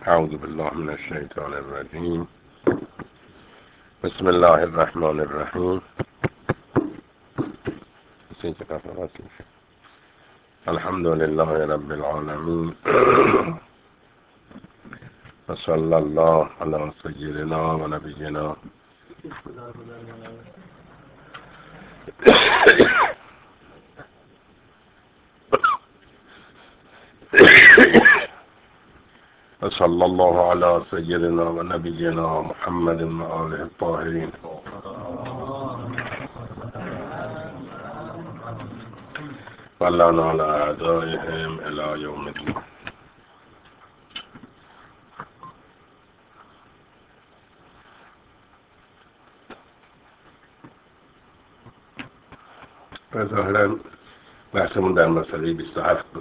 أعوذ بالله من الشيطان الرجيم. بسم الله الرحمن الرحيم. الحمد لله رب العالمين. وصلى الله على سيدنا ونبينا وصلى الله على سيدنا ونبينا محمد وآله الطاهرين ولعنا على أعدائهم إلى يوم الدين. ظاهرا بحثمون در مسئله 27 بود.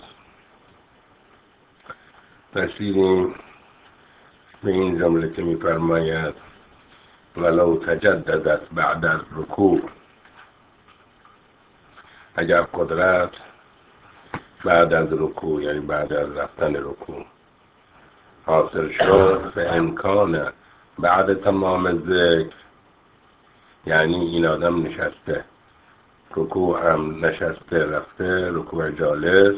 رسیدیم به این جمله که می‌فرماید ولو تجددت بعد الرکوع، اگر قدرت بعد از رکوع یعنی بعد از رفتن رکوع حاصل شد، به امکان بعد تمام ذکر، یعنی این آدم نشسته، رکوع هم نشسته رفته، رکوع جالس،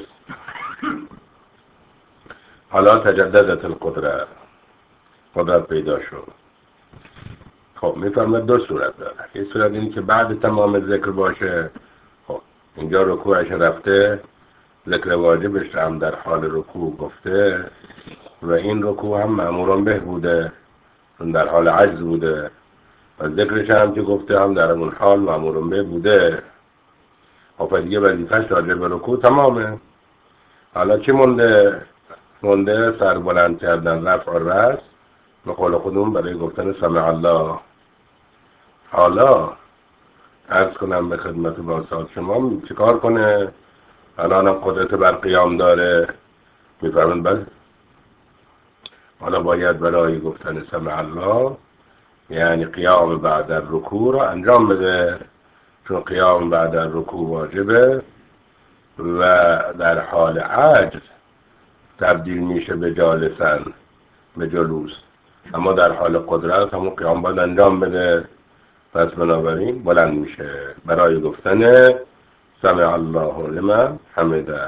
حالا تجددت القدرت، قدرت پیدا شد. خب میفرماید دو صورت داره. یک صورت اینه که بعد تمام ذکر باشه، خب اینجا رکوعش رفته، ذکر واجبش هم در حال رکوع گفته و این رکوع هم مأموران به بوده، در حال عجز بوده و ذکرش هم که گفته هم در اون حال مأموران به بوده. خب دیگه وظیفه‌اش راجع به رکوع تمامه. حالا چی مونده؟ مونده سر بلند کردن، رفع الرأس، به قول خودمون برای گفتن سمع الله. حالا عرض کنم به خدمت باسات شما چیکار کنه؟ الان هم قدرت بر قیام داره، میفرمند بله. حالا باید برای گفتن سمع الله یعنی قیام بعد از رکوع رو انجام بده، چون قیام بعد از رکوع واجبه و در حال عجز تبدیل میشه به جالسن، به جلوس، اما در حال قدرت همون قیام باید انجام بده. پس بنابراین بلند میشه برای گفتن سمع الله لمن حمده.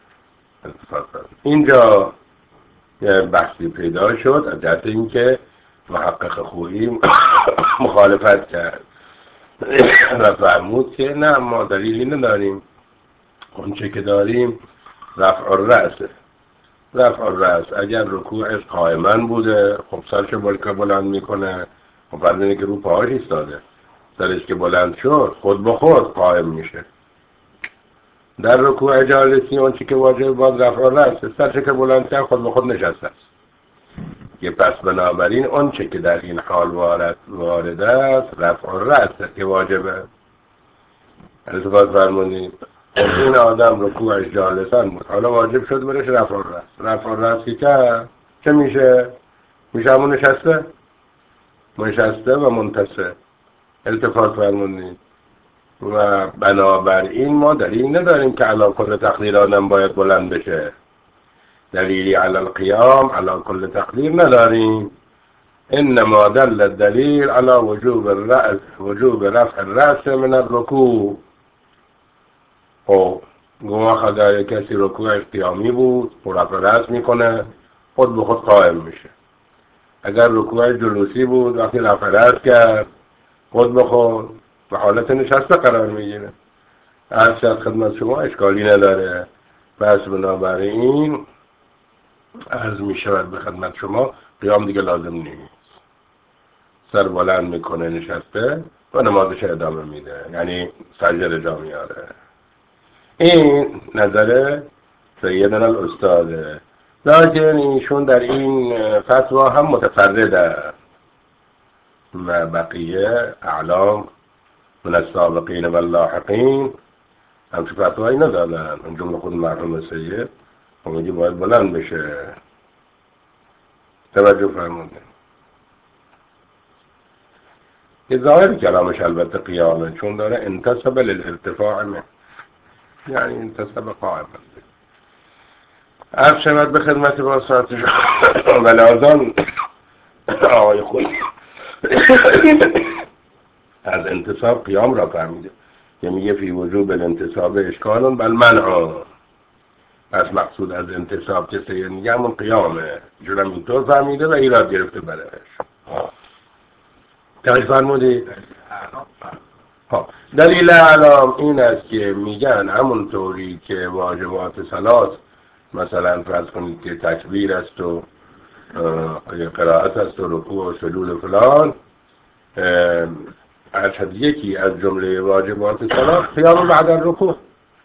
اینجا یه بحثی پیدا شد از جهت اینکه محقق خویی مخالفت کرد و فرمود که نه، ما دلیلی نداریم، اون چه که داریم رفع الرأس. رفع الرأس اگر رکوعش قائما بوده، خب سرش بلند میکنه، خب فرض اینه که رو پاهاش ایستاده، سرش که بلند شد خود به خود قائم میشه. در رکوع جالسی اون چی که واجب باز رفع الرأس، سرش که بلند کرد خود به خود نشسته است. یه پس بنابراین اون چی که در این حال وارد است رفع الرأس که واجبه. التفات فرمونید این آدم رکوعش جالسان بود، حالا واجب شد برش رفع الرأس. رفع الرأس که کرد چه میشه؟ میشه همون نشسته و منتصب. التفات فرمونید و بنابراین ما دلیل نداریم که علی کل تقدیر آدم باید بلند بشه، دلیلی علی القیام علی کل تقدیر نداریم. انما دل الدلیل علی وجوب رفع الرأس من الرکوع. خب گواه اگر کسی رکوع قیامی بود و رفع رأس میکنه خود به خود قائم میشه. اگر رکوع جلوسی بود وقتی رفع رأس کرد خود به خود به حالت نشسته قرار میگیره. هر چه از خدمت شما اشکالی نداره. پس بنابراین عرض میشود به خدمت شما قیام دیگه لازم نیست، سر بلند میکنه نشسته و نمازش ادامه میده، یعنی سجده جا میاره. این نظر سیدنا الاستاده، لیکن ایشون در این فتوا هم متفرده و بقیه اعلام من السابقین و اللاحقین همچه فتوایی ندادن. اون جمله خود مرحوم سید میگه باید بلند بشه. توجه فرمودید. یه ظاهر کلامش البته قیامه، چون داره انتصب للارتفاع من، یعنی انتصب قائم. عرض شود به خدمت با ساعت ولی آزان آقای خود از انتصاب قیام را فهمیده که میگه فی وجوب الانتصاب اشکالون بل منع. پس مقصود از انتصاب که سید میگه همون قیامه، جورم اینطور فهمیده و ایراد گرفته برش. دلیل فرمودی؟ دلیل اعلام این است که میگن همون طوری که واجبات صلات مثلا فرض کنید که تکبیر است و قرائت است و رکوع و سجود و فلان، ارشد یکی از جمله واجبات صلات قیام بعد الرکوع.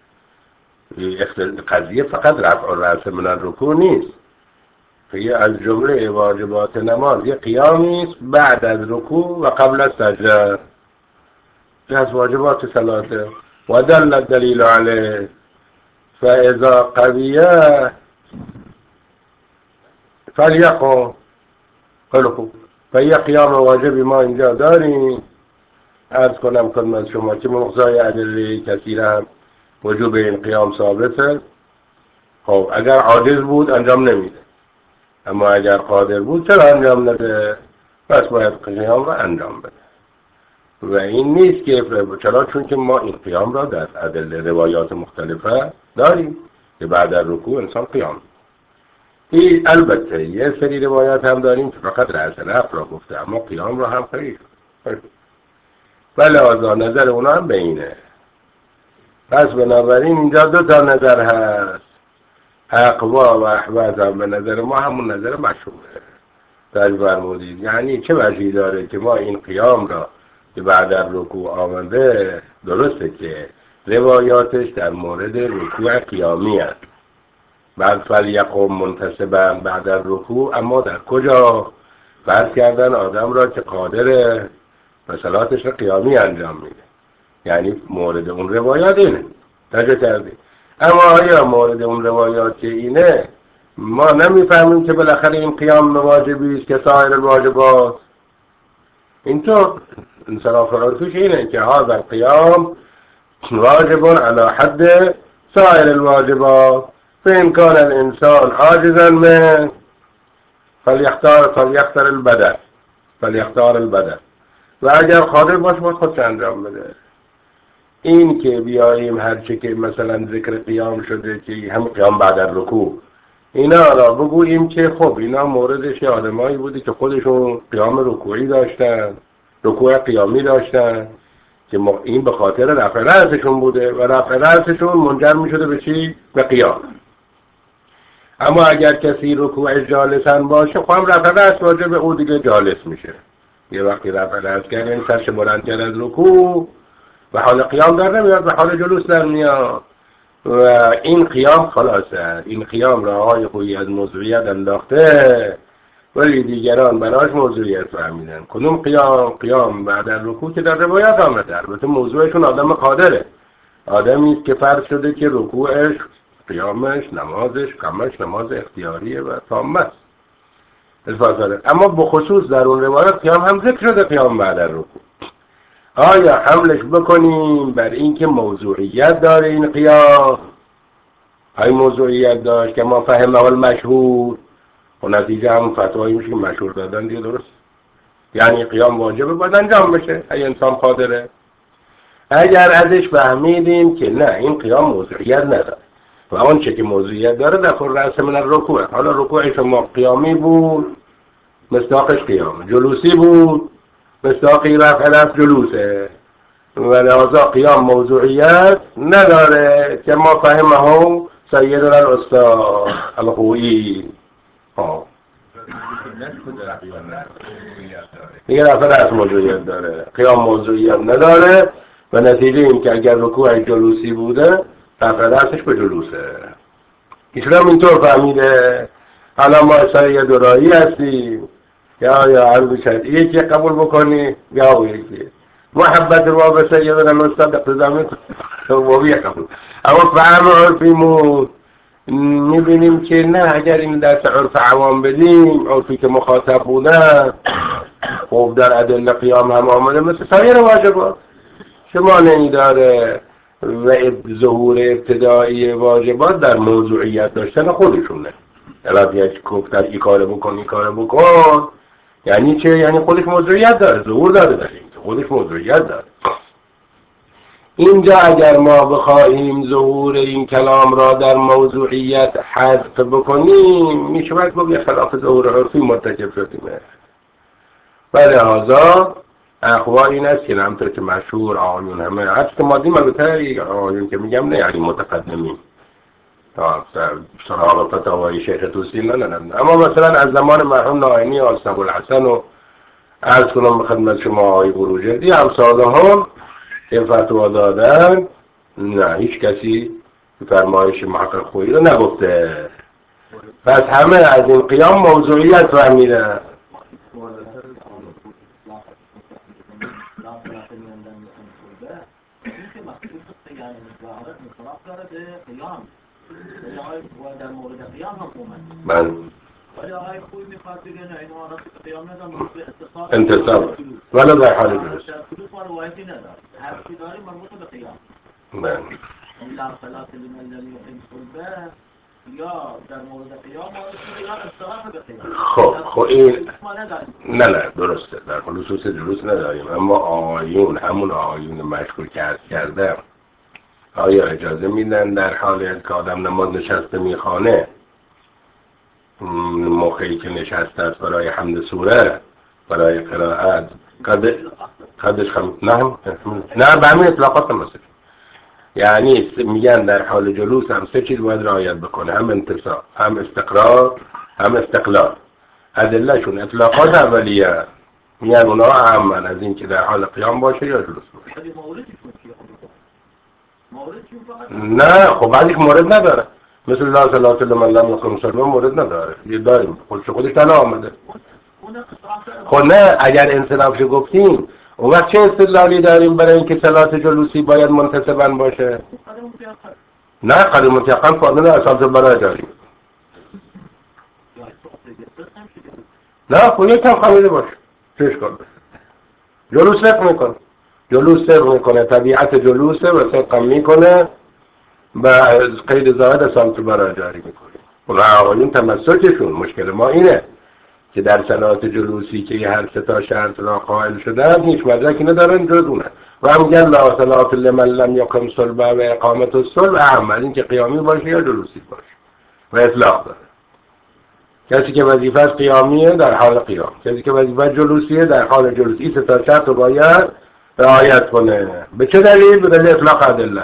قضیه فقط رفع الرأس من الرکوع نیست، که از جمله واجبات نماز یه قیامی است بعد از رکوع و قبل از سجده، که از واجبات صلاته. و دل الدلیل علیه فاذا قویه فلیقم. خیلی خوب، و یه قیام واجبی ما اینجا داریم. عرض کنم خدمت شما که مقتضای ادله کثیره هم وجوب این قیام ثابته. خب اگر عاجز بود انجام نمیده، اما اگر قادر بود چرا انجام نده؟ پس باید قیام را انجام بده. و این نیست که چرا؟ چون که ما این قیام را در ادله روایات مختلفه داریم که بعد از رکوع انسان قیام. این البته یه سری روایات هم داریم که فقط رأس رفع را گفته، اما قیام را هم خیلی لحاظا نظر اونا هم بینه. پس بنابراین اینجا دو تا نظر هست، اقوا و احوط هم به نظر ما همون نظر مشهوره. دلیل فرمودید یعنی چه وجهی داره که ما این قیام را که بعد از رکوع آمده، درسته که روایاتش در مورد رکوع قیامی است، بعد فلیقم منتصبا بعد از رکوع، اما در کجا فرض کردن آدم را که قادره و صلاتش را قیامی انجام میده، یعنی مورد اون روایات اینه توجه کردید. اما آیا مورد اون روایات که اینه ما نمیفهمیم که بالاخره این قیام واجبی است که سایر الواجبات؟ اینطور انصراف عرفیش اینه که هذا القیام واجب على حد سایر الواجبات، فإن كان الانسان عاجزا من فلیختار البدن و اگر قادر باشه باید خودش انجام بده. این که بیاییم هرچی که مثلا ذکر قیام شده که هم قیام بعد از رکوع اینا را بگوییم که خب اینا موردش آدمایی بودی که خودشون قیام رکوعی داشتن، رکوع قیامی داشتن، که این به خاطر رفع رأسشون بوده و رفع رأسشون منجر می شده به چی؟ به قیام. اما اگر کسی رکوع جالسن باشه خب هم رفع رأس واجب او دیگه جالس میشه. یه وقتی رفع رأس کرد یعنی سرش بلند کرد از رکوع و حال قیام در نمیاد، به حال جلوس در میاد و این قیام خلاصه. این قیام را آقای خویی از موضوعیت انداخته ولی دیگران براش موضوعیت فهمیدن. کدوم قیام بعد از رکوع که در روایت آمده، البته موضوعشون آدم قادره، آدمی است که فرض شده که رکوعش، قیامش، نمازش، کمش نماز اختیاریه و تامه است. اما بخصوص در اون روایت قیام هم ذکر شده، قیام بعد از رکوع. آیا حملش بکنیم بر اینکه موضوعیت داره این قیام؟ های موضوعیت داشت که ما فهم اول مشهور و نتیجه همون فتوایی میشه که مشهور دادن دیگه، درست؟ یعنی قیام واجبه باید انجام بشه ای انسان قادره. اگر ازش فهمیدیم که نه این قیام موضوعیت نداره و اون چه که موضوعیت داره در خور رأس من الرکوع، حالا رکوع شما قیامی بود مصداقش قیام، جلوسی بود مصداقی رفع رأس جلوسه و لحاظا قیام موضوعیت نداره که ما فهمه سیدنا الاستاذ الخویی. دیگه رفع رأس موضوعیت داره، قیام موضوعیت نداره و نتیجه این که اگر رکوع جلوسی بوده رفع رأسش به جلوسه. اسلام اینطور فهمیده. حالا ما سریع دورایی هستیم یا عرض شرعیه که قبول بکنی یا یکی محبت رو به سیدنا الاستاذ اقتضا ثوابی قبول. اما فهم عرفیمون میبینیم که نه، اگر این درس عرف عوام بدیم، عرفی که مخاطب بودن خب در ادله قیام هم آمده مثل سایر واجبات، شما نمیداره و ظهور ابتدایی واجبات در موضوعیت داشتن خودشونه. البته گفتن این کارو بکن این کارو بکن یعنی چه؟ یعنی خودش موضوعیت داره، ظهور داره، در این خودش موضوعیت داره. اینجا اگر ما بخواهیم ظهور این کلام را در موضوعیت حذف بکنیم میشود گفت یه خلاف ظهور عرفی مرتکب شدیم و لحاظا اخوا این است که همطور که مشهور آقایون همه عرض که مادیم البته آقایون که میگم نه یعنی متقدمین سراغ فتاوای شیخ توسی نه اما مثلا از زمان مرحوم ناینی آل الحسن و عرض کنم به خدمت شما آقای بروجردی امثال هم که فتوا دادن نه هیچ کسی فرمایش محقق خویی رو نگفته. پس همه از این قیام موضوعیت فهمیدن. من انتصاب ولا در حال درست من خب این نه درسته در خصوص درست نداریم، اما آقایون همون آقایون مشکوک که عرض کردم آیا اجازه میدن در حال که آدم نماز نشسته میخوانه موقعی که نشسته است برای حمد سوره برای قرائت قدش نه به همین اطلاقات هم مثل یعنی میگن در حال جلوس هم سه چیز باید رعایت بکنه، هم انتصاب هم استقرار هم استقلال. ادلهشون اطلاقات اولیه میگن اونا اهمن از این که در حال قیام باشه یا جلوس باشه. نه خب بعد یک مورد نداره مثل لا صلاة لمن لم یقم صلبه مورد نداره یه داریم خودش تنها آمده. خب نه اگر انصرافش گفتیم اون وقت چه استدلالی داریم برای اینکه صلات جلوسی باید منتصباً باشه؟ نه قدر متیقن فاضل اساس برای داریم. نه خب یک کم خمیده باشه چش کن جلوس صدق میکنه طبیعت جلوسه و صدق میکنه و قید زاید اساس برای جاری میکنه. اون آقایون تمسکشون مشکل ما اینه که در صلات جلوسی که یه هر سه تا شرط را قائل شدن هیچ مدرکی ندارن جز اونه و هم میگن لا صلاة لمن لم یقم صلبه و اقامت الصلب اهم از این که قیامی باشه یا جلوسی باشه و اطلاق داره. کسی که وظیفه قیامیه در حال قیام، کسی که وظیفه جلوسیه در حال جلوسی، سه تا شرط رو باید رعایت کنه. به چه دلیل؟ به دلیل اطلاق ادله.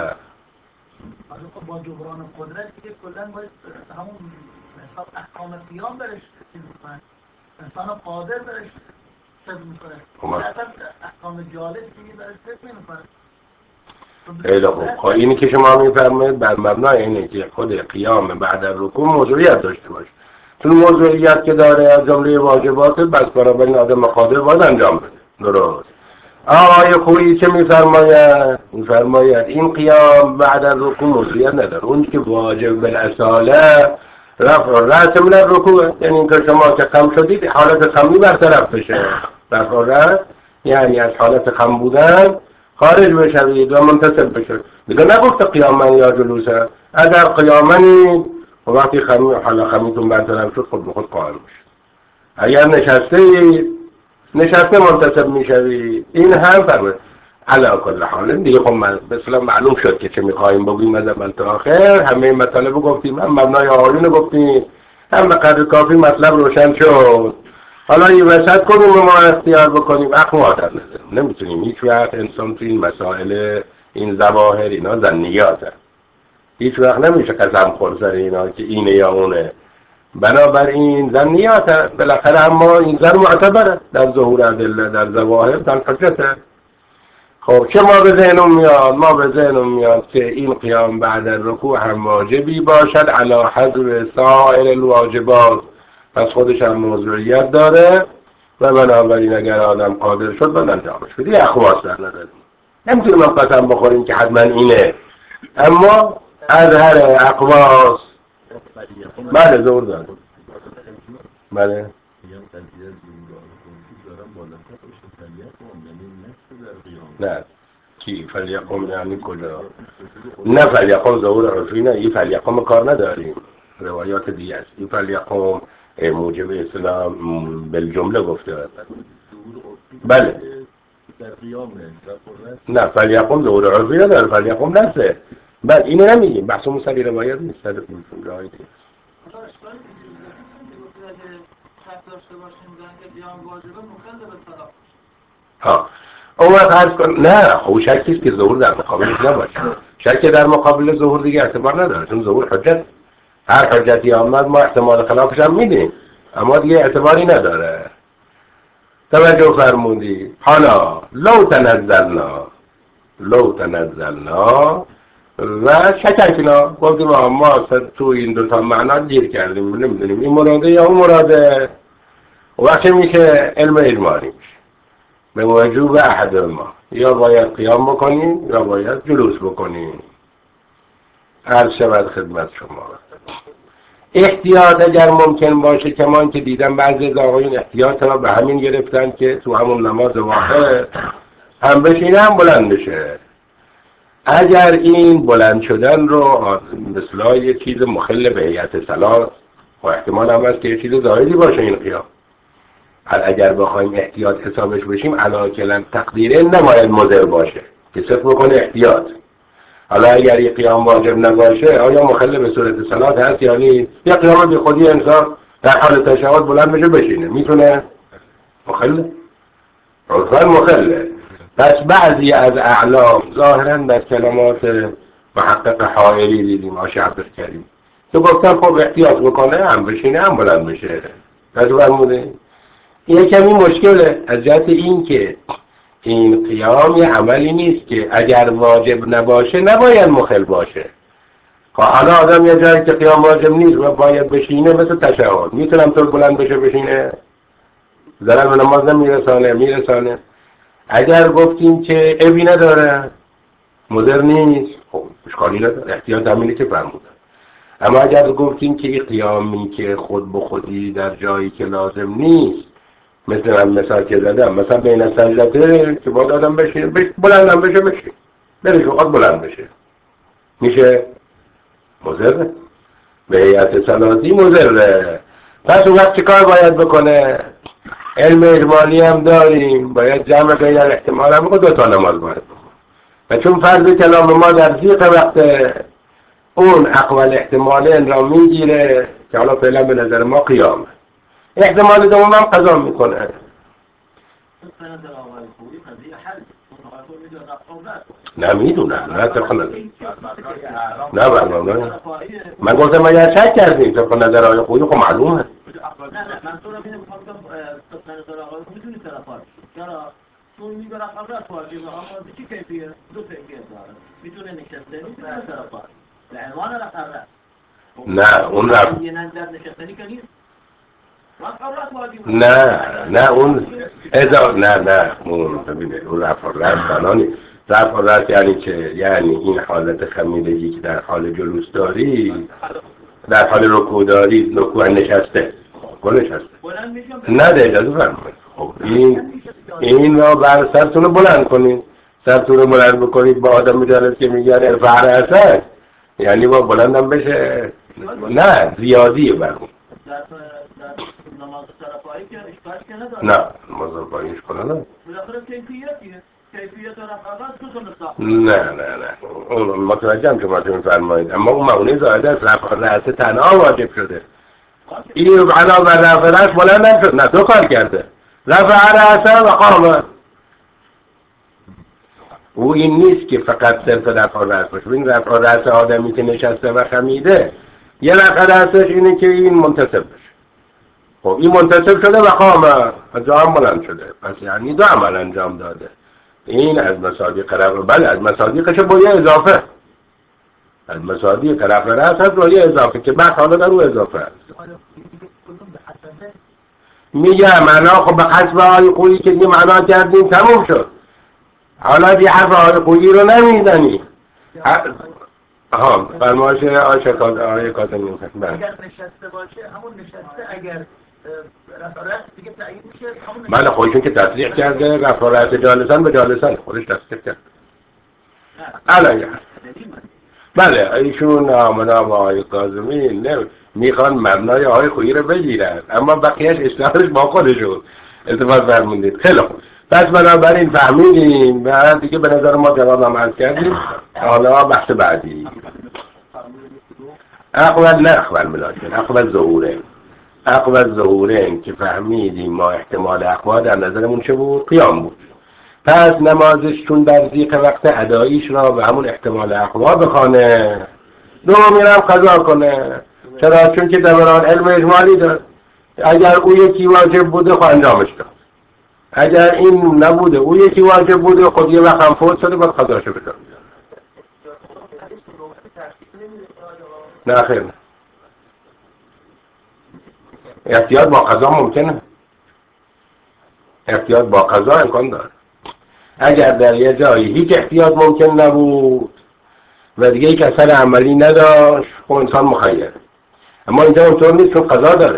با جبران قدرت که کلا باید همون حساب احکام قیام برش میکنن انسان قادر برش فکر میکنه احکام جالب که برش فکر نمیکنه. خیلی خوب. خب اینی که شما میفرمایید بر مبنای اینه که خود قیام بعد از رکوع موضوعیت داشته باشه، چون موضوعیت که داره از جمله واجبات بس بنابراین آدم قادر باید انجام بده. درست. آقای خویی چه میفرماید این قیام بعد از رکوع موضوعیت نداره. اون که واجب بالاصاله رفع الرأس من الرکوع، یعنی اینکه شما که خم شدید حالت خمی برطرف بشه. رفع الرأس یعنی از حالت خم بودن خارج بشوید و منتصب بشید. دیگه نگفته قیامن یا جلوسه. اگر قیامنی وقتی خمیتون برطرف شد خود به خود قائم بشید. اگر نشسته منتصب میشوید. این هم فرمه علا کل حال دیگه. خب مثلا معلوم شد که چه میخواییم بگویم از اول تا آخر همه مطالب گفتیم، هم مبنای آیون گفتیم، هم به قدر کافی مطلب روشن شد. حالا این وسط کنیم و ما اختیار بکنیم اقوات نمیتونیم هیچ وقت انسان تو این مسائل این ظواهر اینا ظنیات هست. هیچ وقت نمیشه قسم خور سر اینا که اینه یا اونه. بنابراین ظنیات بالاخره اما این ظن معتبره در ظهور ادله در ظواهر در حجته. خب چه ما به ذهنم میاد که این قیام بعد رکوع هم واجبی باشد علی حذف سایر الواجبات، پس خودش هم موضوعیت داره و بنابراین اگر آدم قادر شد باید انجامش بده. اخواص در نداریم، نمیتونیم هم قسم بخوریم که حتما اینه، اما از هر اقواس بله زور داره. بله نه کی فلیقم یعنی کجا؟ نه فلیقم ظهور عرفی نه، این فلیقم کار نداریم، روایات دیگه است. این فلیقم موجب اسلام بالجمله گفته بله نه فلیقم ظهور عرفی نداره، فلیقم نسه بله اینو نمیگیم، بحثمون سری روایت نیست، سر روایت ها اون وقت عرض کن نه خب شکیست که ظهور در مقابلش نباشه، شک در مقابل ظهور دیگه اعتبار نداره، چون ظهور حجت، هر حجتی آمد ما احتمال خلافش هم میدیم اما دیگه اعتباری نداره. توجه فرمودی. حالا لو تنزلنا و شککنا گفتیم ما تو این دوتا معنا گیر کردیم نمیدونیم این مراده یا اون مراده، وقتی میشه علم اجمالی میشه به وجوب احد ما، یا باید قیام بکنیم یا باید جلوس بکنیم. عرض شود خدمت شما احتیاط اگر ممکن باشه، کمان که دیدم بعضی از آقایون احتیاط را به همین گرفتن که تو همون نماز واحد هم بشینه هم بلند بشه. اگر این بلند شدن رو مثلا یه چیز مخل به هیئت صلات و احتمال هم هست که یه چیز ظاهری باشه این قیام، اگر بخوایم احتیاط حسابش بشیم علاکلن تقدیره نباید مضر باشه که صرف بکنه احتیاط. حالا اگر یه قیام واجب نباشه آیا مخل به صورت صلات هست یا نیست؟ یه قیام بی خودی انسان در حال تشهد بلند بشه بشینه میتونه؟ مخله؟ عرفاً مخله. پس بعضی از اعلام ظاهراً در کلمات محقق حائری دیدیم آشعبر کردیم تو گفتن خب احتیاط بکنه هم بشینه هم بلند بشه. پس فرموده این کمی مشکله از جهت این که این قیام یه عملی نیست که اگر واجب نباشه نباید مخل باشه. حالا آدم یه جایی که قیام واجب نیست و باید بشینه مثل تشهد میتونم تو بلند بشه بشینه ضرر به نماز میرسانه. اگر گفتیم که عیبی نداره مضر نیست خب اشکالی نداره، احتیاط همینه که فرمودن. اما اگر گفتیم که این قیامی که خود به خودی در جایی که لازم نیست، مثل مثال که زدم مثلا بین سجدته که باید آدم بشینه بلندم بشه بره فقط بلند بشه میشه مضر به هیئت صلاتی مضر. پس اون وقت چه کار باید بکنه؟ علم اجمالی هم داریم باید جمع بین الاحتمال هم بکنه دوتا نماز باید بکنه و چون فرض کلام ما در ضیق وقت اون اقوال احتمال را میگیره که حالا فعلا به نظر ما قیامه احتمال دوم هم قضا میکنه. نمیدونم نه طبق نظر نه برنامه من گفتم اگر شک کردیم طبق نظر آقای خویی خب معلومه. نه منظورم اینه میخوام طبق نظر آقای خویی میتونی طرفات چرا چون میگه رقم رفت واجبه اما چی کیفیه دو کیفیت داره میتونه نشسته میتونه طرفات به عنوان رقم رفت نه اون رفت یه نظر نشستنی که نیست نه اون نه اون ببینه اون رفع الرأس رفع الرأس یعنی که یعنی این حالت خمیدگی که در حال جلوس داری در حال رکوع داری رکوع نشسته نه ده اجازه فرمایید. خب این را بر سرتون رو بلند کنید، سرتون رو بلند بکنید با آدم جالس که میگن ارفع رأسک یعنی با بلندم بشه نه زیادیه برمون نماز طرفایی که اشکالی که نداره نه نماز طرفایی اشکال نداره بالاخره کیفیتیه کیفیت رفعات تو نساخت نه اون متوجهم که ما میفرمایید اما اون معنی زائده است رفع الرأس تنها واجب شده این علاوه بر رفع الرأس بلند نشد نه دو کار کرده رفع الرأس و قام او این نیست که فقط صرف رفع الرأس باشه. این رفع الرأس آدمی که نشسته و خمیده یه رفع الرأسش اینه که این منتصب بشه. خب این منتصب شده و قام جا هم بلند شده پس یعنی دو عمل انجام داده. این از مصادیق رفع بله از مصادیقش با یه اضافه از مصادیق رفع الرأس هست با یه اضافه که بعد حالا در او اضافه هست میگه معنا خب به حسب آقای خویی که یه معنا کردیم تموم شد حالا دی حرف آقای خویی رو نمیزنی فرمایش آقای کاظمی اگر نشسته باشه همون نشسته اگر رفع الرأس دیگه تعیین میشه بله خودشون که تصریح کرده رفع الرأس جالسان به جالسان خودش تصریح کرد علیه. بله ایشون آمنا با آقای کاظمی میخوان مبنای آقای خویی رو بگیرن، اما بقیهش اصلاحش با خودشون. اتفاق فرمودید. خیلی خوب. پس بنابراین فهمیدیم و دیگه به نظر ما جواب عرض کردیم. حالا بحث بعدی اقوال ملاکن اقوال ظهوره که فهمیدیم ما احتمال اقوال در نظرمون چه بود؟ قیام بود. پس نمازش چون در ضیق وقت اداییش را به همون احتمال اقوا بخوانه، دومی را هم قضا کنه. چرا؟ چون که دوران علم اجمالی داره. اگر او یکی واجب بوده خود انجامش داد، اگر این نبوده او یکی واجب بوده خود یه وقت هم فوت شده باید قضاشو بده. نه خیر، احتیاط با قضا ممکنه، احتیاط با قضا امکان داره. اگر در یه جایی هیچ احتیاط ممکن نبود و دیگه یک اثر عملی نداشت خب انسان مخیر. اما اینجا اونطور نیست چون قضا داره.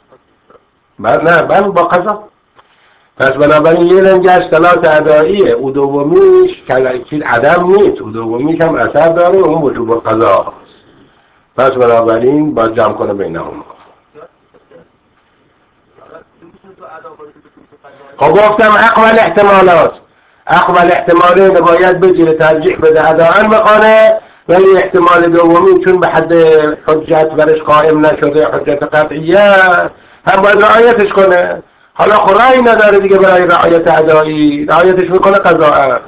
نه با قضا. پس بنابراین یه رنگش صلات اداییه، او دومیش کلکیل عدم نیست، او دومیش هم اثر داره، اون وجوب قضا. پس بنابراین باید جمع کنه بینهم. خب گفتم اقوال احتماله باید بگیره ترجیح بده اداءً بخوانه، ولی احتمال دومی چون به حد حجت برش قائم نشده، حجت قطعیه، هم باید رعایتش کنه. حالا خورایی نداره دیگه برای رعایت ادایی، رعایتش میکنه قضاءً.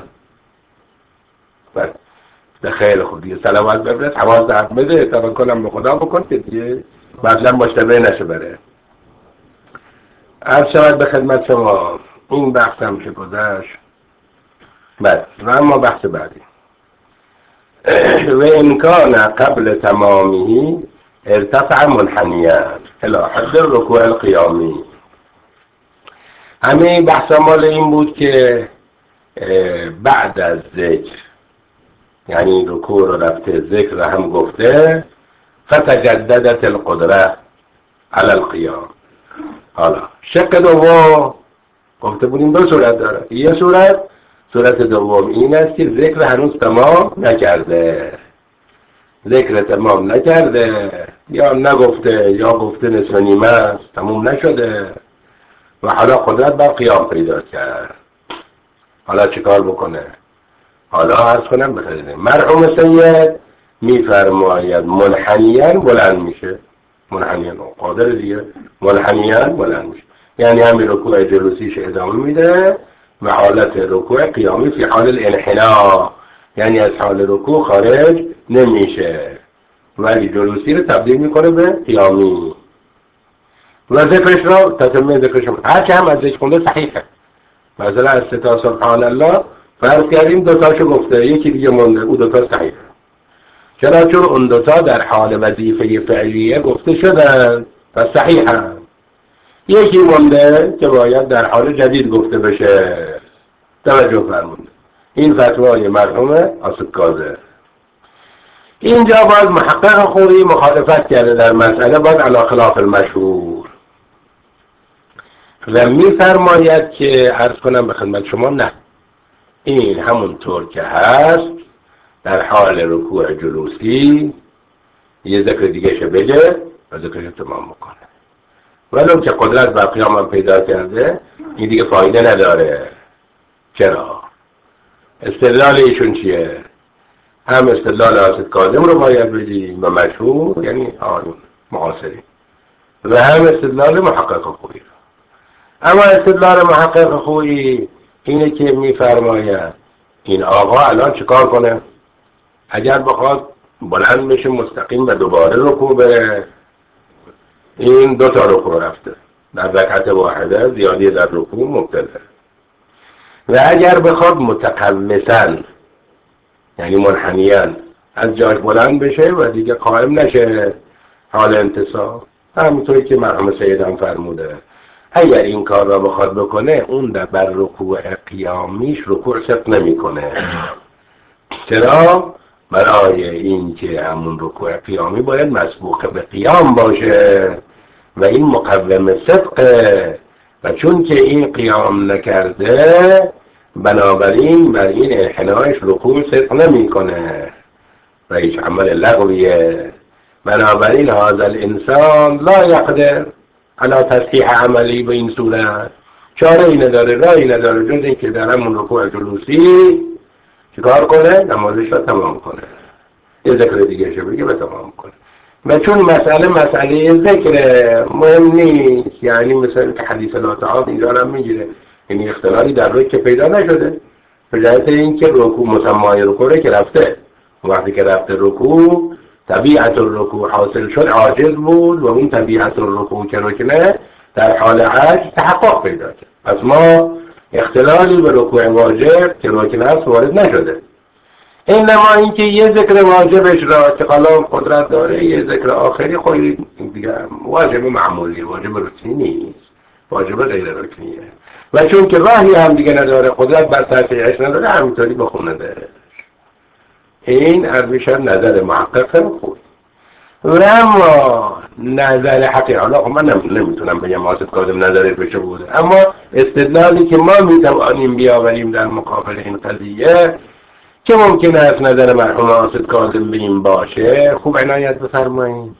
بس خیلی خوب دیگه صلوات بفرست، حواس دست بده، توکلم به خدا بکن که دیگه بعداً مشتبه نشه بره. عرض شود به خدمت شما این بحث هم که گذشت. بس و اما بحث بعدی و امکان قبل تمامی ارتفع منحنیت الی حد الرکوع القیامی. همه بحث مال این بود که بعد از ذکر، یعنی رکوع رو رفته ذکر رو هم گفته، فتجددت القدره علی القیام. حالا شق دوم گفته بودیم دو صورت داره. یه صورت دوم این است که ذکر هنوز تمام نکرده، یا نگفته یا گفته نصف نیمه است، تمام نشده و حالا قدرت بر قیام پیدا کرد. حالا چیکار بکنه؟ حالا عرض کنم بخیریم مرحوم سید میفرماید منحنیاً بلند میشه، منحنیاً قادر دیگه، منحنیاً بلند میشه، یعنی همین رکوع جلوسیش ادامه میده و حالت رکوع قیامی فی حال الانحناء، یعنی از حال رکوع خارج نمیشه ولی جلوسی رو تبدیل میکنه به قیامی و ذکرش رو تتمه ذکرش رو هرچه هم از ذکر خونده صحیحه. مثلا از ستا سبحان الله فرض کردیم دوتاشو گفته، یکی دیگه مونده، او دوتا صحیحه. چرا؟ چون اون دوتا در حال وظیفه فعلیه گفته شدن و صحیحه. یکی مونده که باید در حال جدید گفته بشه. توجه فرمونده. این فتوای مرحوم آصف کاظم. اینجا باید محقق خوری مخالفت کرده در مسئله، باید علی خلاف المشهور و میفرماید که عرض کنم به خدمت شما نه، این همونطور که هست در حال رکوع جلوسی یه ذکر دیگه شه بگه و ذکرش تمام بکنه، ولو که قدرت بر قیام هم پیدا کرده این دیگه فایده نداره. چرا؟ استدلال ایشون چیه؟ هم استدلال آصف کاظم رو باید بگیم و مشهور، یعنی آن معاصری، و هم استدلال محقق خویی. اما استدلال محقق خویی اینه که میفرماید این آقا الان چیکار کنه؟ اگر بخواد بلند بشه مستقیم و دوباره رکوع بره، این دو تا رکوع رفته در رکعت واحده، زیادی در رکوع مبتدع. و اگر بخواد متقمصاً یعنی منحنیاً از جاش بلند بشه و دیگه قائم نشه حال انتصاب، همونطوری که مرحوم سید هم فرموده، اگر این کار را بخواد بکنه اون در بر رکوع قیامیش رکوع ثبت نمیکنه. چرا؟ برای این که همون رکوع قیامی باید مسبوق به قیام باشه و این مقوم صدقه، و چون که این قیام نکرده بنابراین بر این انحنایش رکوع صدق نمی کنه و هیچ عمل لغویه. بنابراین هذا الانسان لا یقدر علی تصحیح عملی به این صورت، چاره ای نداره، راهی نداره جز این که در همون رکوع جلوسی چیکار کنه؟ نمازش را تمام کنه، یه ذکر دیگه شو بگه و تمام کنه. و چون مسئله ذکر مهم نیست، یعنی مثل که حدیث لا تعالی اینجا هم میگیره، یعنی اختلالی در روی که پیدا نشده به جهت این که رکوع مسمای رکوع که رفته، وقتی که رفته رکوع طبیعت الرکوع حاصل شد، عاجز بود و اون طبیعت الرکوع که رکنه در حال عجز تحقق پیدا کرد. پس ما اختلالی به رکوع واجب که رکن هست وارد نشده. اینما اینکه یه ذکر واجبش را که قلم قدرت داره، یه ذکر آخری خودی دیگه واجب معمولی، واجب رکنی نیست، واجب غیر رکنیه. و چون که راهی هم دیگه نداره، قدرت بر تحقیقش نداره، همینطوری بخونه ده. این عربیش هم نظر محقق خوب. و اما نظر حقیقی، حالا من نمیتونم بگم واسط کاظم نظرش بشه بوده، اما استدلالی که ما میتوانیم بیاوریم در مقابل این قضیه که ممکن است نظر مرحوم واسط کاظم به این باشه، خوب عنایت بفرمایید.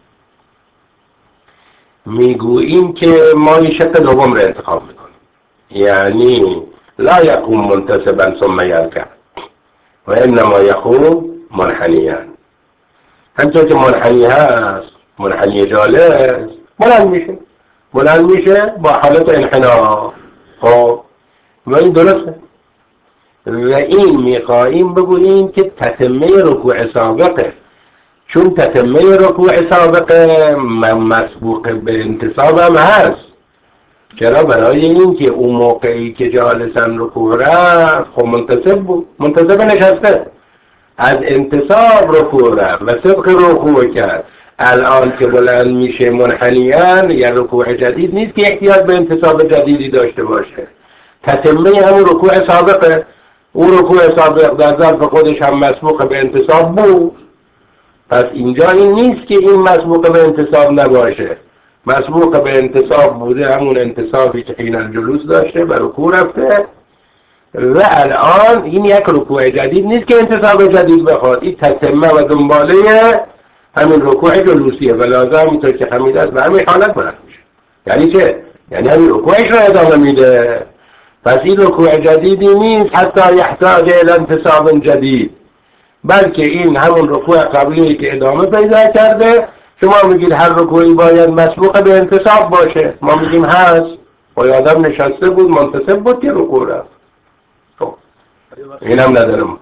میگوییم که ما این شق دوم را انتخاب میکنیم، یعنی لا یقوم منتصبا ثم یرکع و انما یقوم منحنیا. همچون که منحنی هست، منحنی جالس، بلند میشه با حالت انحنا. خب و این درسته. و این میخواییم بگوییم که تتمه رکوع سابقه، چون تتمه رکوع سابقه مسبوق به انتصاب هم هست. چرا؟ برای این که اون موقعی که جالسن رکوع رفت خب منتصب بود، منتصب نشسته، از انتصاب رکوع رفت و سبق رکوع کرد. الان که بلند میشه منحنیان یا رکوع جدید نیست که احتیاج به انتصاب جدیدی داشته باشه، تتمه همون رکوع سابقه. اون رکوع سابق در ظرف خودش هم مسبوق به انتصاب بود. پس اینجا این نیست که این مسبوق به انتصاب نباشه، مسبوق به انتصاب بوده، همون انتصابی که حین الجلوس داشته و رکوع رفته. و الان این یک رکوع جدید نیست که انتصاب جدید بخواد، این تتمه و دنباله همین رکوع جلوسیه و لازم اینطور که حمید است به همین حالت بلند میشه. یعنی چه؟ یعنی همین رکوعش را ادامه میده. پس این رکوع جدیدی نیست حتی یحتاج الى انتصاب جدید، بلکه این همون رکوع قبلی که ادامه پیدا کرده. شما میگید هر رکوعی باید مسبوق به انتصاب باشه، ما میگیم هست. و آدم نشسته بود منتصب بود که رکوع رفت. خب این هم ندارم.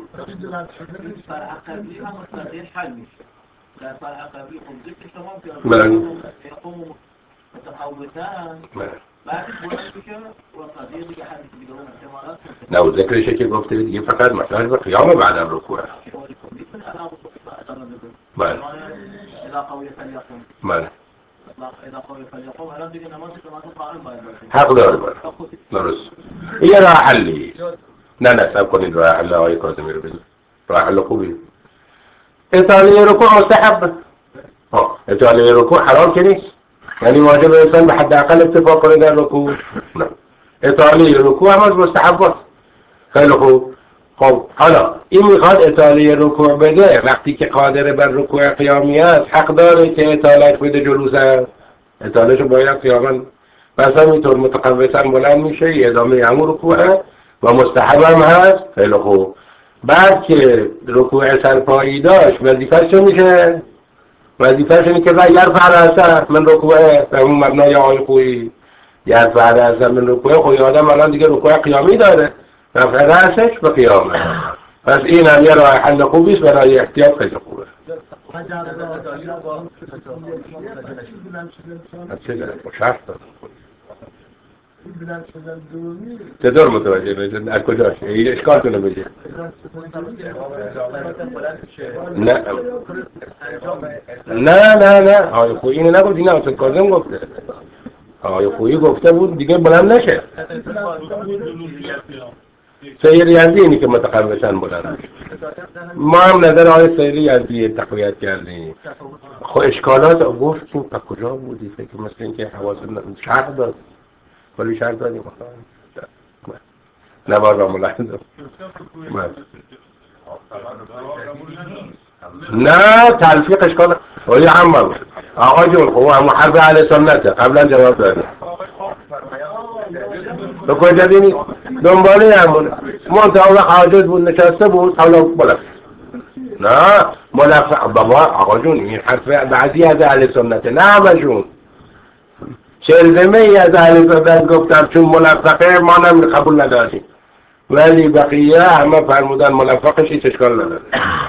در فرع قبلی خب ذکر شما که یقوم متحوطن بعد بلند میشه و قضیه دیگه حدیث دیگه اون احتمالات نه ذکرشه که گفته دیگه فقط محتاج به قیام بعد از رکوع. بله اذا قوی فلیقوم. بله اذا قوی فلیقوم الان دیگه نماز که ما قائم باید باشه. حق داره بله درست. یه راه حلی نه سب کنید راه حل آقای کاظمی رو بگید. راه حل خوبی. اطاله رکوع مستحب. اطاله رکوع حرام که نیست، یعنی واجب انسان به حداقل اتفاق کنه در رکوع. نه اطاله رکوع هم از مستحبات. خیلی خوب. خب حالا این میخواد اطاله رکوع بده، وقتی که قادر بر رکوع قیامی است حق داره که اطالهش بده جلوس است، اطالهش باید قیاما. مثلا اینطور متقوسا بلند میشه ادامه همون رکوعه و مستحب هم هست. خیلی خوب. بعد که رکوع سرپایی داشت وظیفه‌ش چه میشه؟ وظیفه‌ش اینه که یرفع رأسه من رکوعه، به اون مبنای آیه خویی یرفع رأسه من رکوعه. خوی آدم الان دیگه رکوع قیامی داره، رفع رأسش به قیامه. پس این هم یه راه حل خوبی است برای احتیاط، خیلی خوبه. چه داره؟ شرط داره. چطور متوجه بشن؟ از کجاش؟ این اشکال کنه بشه؟ نه آقای خویی اینو نگفت، این واسط کاظم گفته. آقای خویی گفته بود دیگه بلند نشه. سیری یزدی اینی که متقوسن بلند نشه. ما هم نظر آقای سیری یزدی تقویت کردیم. خب اشکالات گفتیم تا کجا بودی؟ فکر مثل این که حواس شرط داد ولی شرط دادیم. نوار را ملاحظه نه تلفیق اشکال ولی هم آقا جون خوب هم حرف اهل سنته قبلا جواب داده تو کجا دینی دنباله همونه منطقه و حاجت بود نشسته بود حالا بلد نه ملفق بابا آقا جون این حرف بعضی از اهل سنته نه همشون شلزمه ای از اهل سنت گفتم چون ملفقه ما نمی قبول نداریم ولی بقیه همه فرمودن ملفقش هیچ اشکال نداره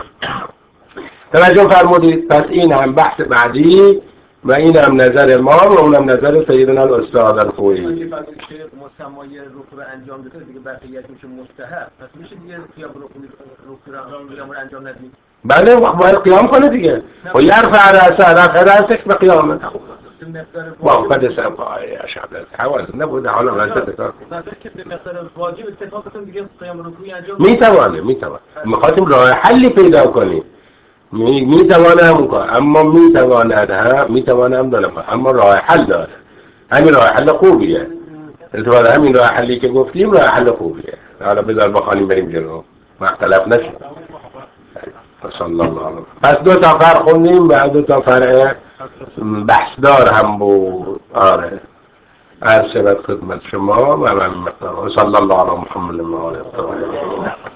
توجه فرمودید. پس این هم بحث بعدی و این هم نظر ما و اون هم نظر سیدنا الاستاد الخویی. مسمای رکوع رو انجام بده دیگه بقیه‌اش میشه مستحب. پس میشه دیگه قیام رکوع رو انجام ندید. بله باید قیام کنه دیگه و یرفع رأسک به قیامت با قد سبقای اشهد حواظ نبوده حالا غلطه بکار که به مقدار واجب اتفاقتون دیگه قیام رکوع انجام میتوانه میخواستیم راه حلی پیدا کنیم میتوانه همون کار اما میتوانه هم داره اما راه حل داره همین راه حل خوبیه البته همین راه حلی که گفتیم راه حل خوبیه حالا بذار بخوانیم بریم جلو مختلف نشه صلی الله علیه. پس 2 تا فرع خوندیم و 2 تا فرع بحثدار هم بود. آره عرض شود خدمت شما و من مقدار صلی الله علی محمد و آله